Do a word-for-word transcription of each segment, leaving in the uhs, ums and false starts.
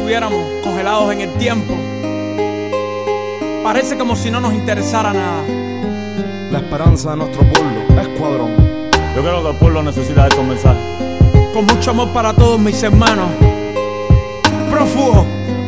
estuviéramos congelados en el tiempo. Parece como si no nos interesara nada. La esperanza de nuestro pueblo es Cuadrón. Yo creo que el pueblo necesita estos mensajes. Con mucho amor para todos mis hermanos. Prófugo.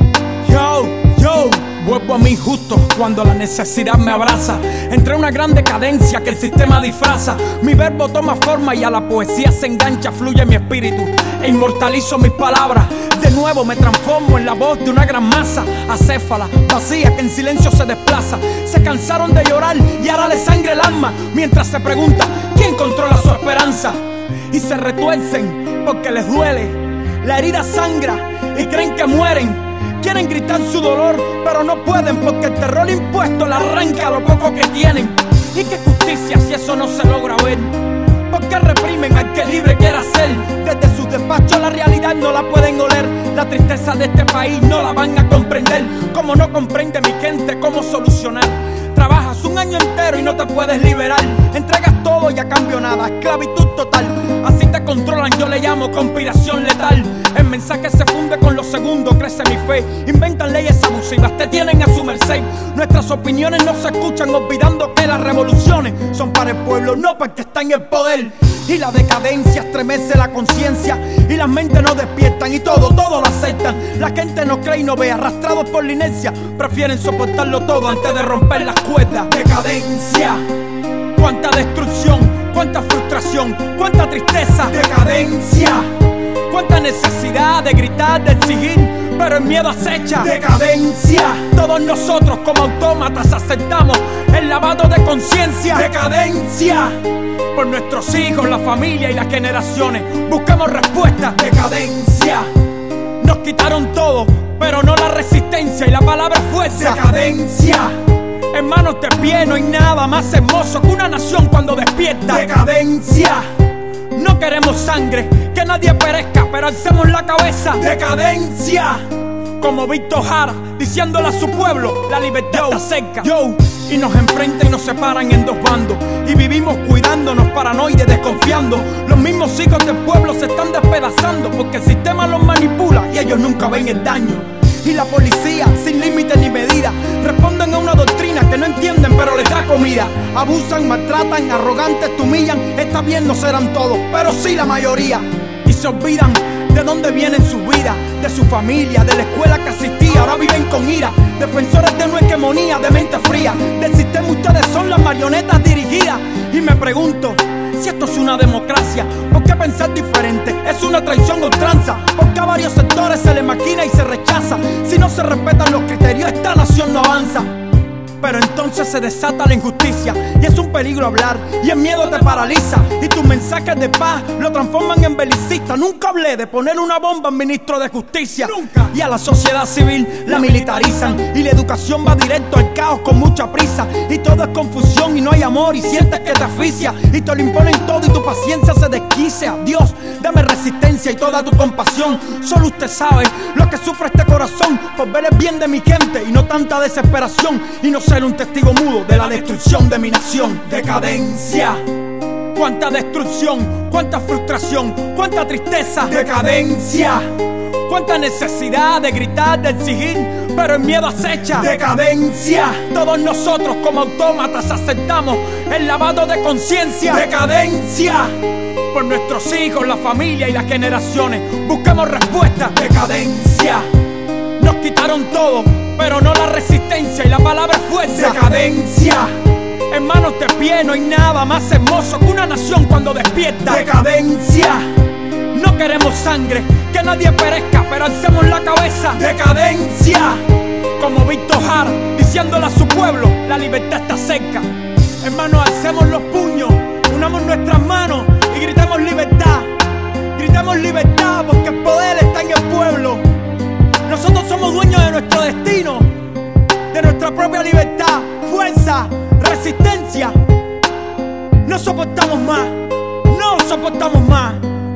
Yo, yo. Vuelvo a mí justo cuando la necesidad me abraza. Entre una gran decadencia que el sistema disfraza. Mi verbo toma forma y a la poesía se engancha. Fluye mi espíritu e inmortalizo mis palabras. De nuevo me transformo en la voz de una gran masa acéfala, vacía, que en silencio se desplaza. Se cansaron de llorar y ahora les sangre el alma, mientras se pregunta quién controla su esperanza. Y se retuercen porque les duele. La herida sangra y creen que mueren. Quieren gritar su dolor, pero no pueden, porque el terror impuesto le arranca lo poco que tienen. ¿Y qué justicia si eso no se logra ver? ¿Por qué reprimen al que libre quiera ser? Desde sus despachos la realidad no la pueden oler. La tristeza de este país no la van a comprender. Como no comprende mi gente cómo solucionar. Trabajas un año entero y no te puedes liberar. Entregas todo y a cambio nada, esclavitud total. Así te controlan, yo le llamo conspiración letal. El mensaje se funde con los segundos, crece mi fe. Inventan leyes abusivas, te tienen a su merced. Nuestras opiniones no se escuchan, olvidando que las revoluciones son para el pueblo, no para el que está en el poder. Y la decadencia estremece la conciencia y las mentes no despiertan y todo, todo lo aceptan. La gente no cree y no ve, arrastrados por la inercia. Prefieren soportarlo todo antes de romper las cuerdas. Decadencia. Cuánta destrucción, cuánta frustración, cuánta tristeza. Decadencia. Cuánta necesidad de gritar, de exigir, pero el miedo acecha. Decadencia. Todos nosotros como autómatas aceptamos el lavado de conciencia. Decadencia. Por nuestros hijos, la familia y las generaciones buscamos respuestas. Decadencia. Nos quitaron todo, pero no la resistencia y la palabra fuerza. Decadencia. Hermanos de pie, no hay nada más hermoso que una nación cuando despierta. Decadencia. No queremos sangre, que nadie perezca, pero alcemos la cabeza. Decadencia. Como Víctor Jara, diciéndole a su pueblo, la libertad está cerca. Yo, y nos enfrentan y nos separan en dos bandos. Y vivimos cuidándonos, paranoides, desconfiando. Los mismos hijos del pueblo se están despedazando, porque el sistema los manipula y ellos nunca ven el daño. Y la policía, sin límite ni medida, responden a una doctrina que no entienden, pero les da comida. Abusan, maltratan, arrogantes, te humillan. Está bien, no serán todos, pero sí la mayoría. Y se olvidan de dónde vienen sus vidas, de su familia, de la escuela que asistía. Ahora viven con ira, defensores de una hegemonía de mente fría. Del sistema ustedes son las marionetas dirigidas. Y me pregunto, si esto es una democracia, ¿por qué pensar diferente? Es una traición o ultranza. Porque a varios sectores se le maquina y se rechaza. Si no se respetan los criterios, esta nación no avanza. Pero entonces se desata la injusticia y es un peligro hablar y el miedo te paraliza. Y tus mensajes de paz lo transforman en belicista. Nunca hablé de poner una bomba al ministro de justicia. Nunca. Y a la sociedad civil la militarizan y la educación va directo al caos con mucha prisa. Y todo es confusión y no hay amor y sientes que te asfixia. Y te lo imponen todo y tu paciencia se desquicia. Dios, dame resistencia y toda tu compasión. Solo usted sabe lo que sufre este corazón por ver el bien de mi gente y no tanta desesperación. Y no ser un testigo mudo de la destrucción de mi nación. Decadencia. Cuánta destrucción, cuánta frustración, cuánta tristeza. Decadencia. Cuánta necesidad de gritar, de exigir, pero el miedo acecha. Decadencia. Todos nosotros como autómatas aceptamos el lavado de conciencia. Decadencia. Por nuestros hijos, la familia y las generaciones buscamos respuestas. Decadencia. Nos quitaron todo, pero no la resistencia y la palabra fuerza. Decadencia. Hermanos de pie, no hay nada más hermoso que una nación cuando despierta. Decadencia. No queremos sangre, que nadie perezca, pero alcemos la cabeza. Decadencia. Como Víctor Jara, diciéndole a su pueblo, la libertad está cerca. Hermanos, alcemos los puños, unamos nuestras manos y gritemos libertad. Gritemos libertad porque el poder está en el pueblo. Nosotros somos dueños de nuestro destino, de nuestra propia libertad, fuerza, resistencia. No soportamos más, no soportamos más.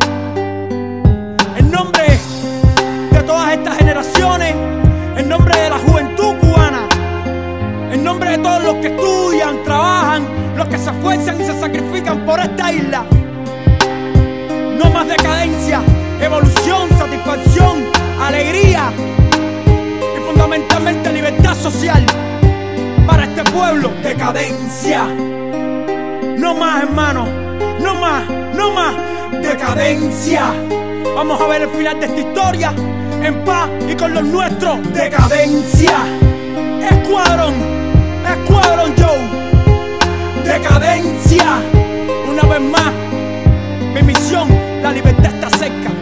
En nombre de todas estas generaciones, en nombre de la juventud cubana, en nombre de todos los que estudian, trabajan, los que se esfuerzan y se sacrifican por esta isla, no más decadencia, evolución, satisfacción, alegría, social para este pueblo. Decadencia. No más, hermano. No más, no más. Decadencia. Vamos a ver el final de esta historia en paz y con los nuestros. Decadencia. Escuadrón. Escuadrón Joe. Decadencia. Una vez más, mi misión, la libertad está cerca.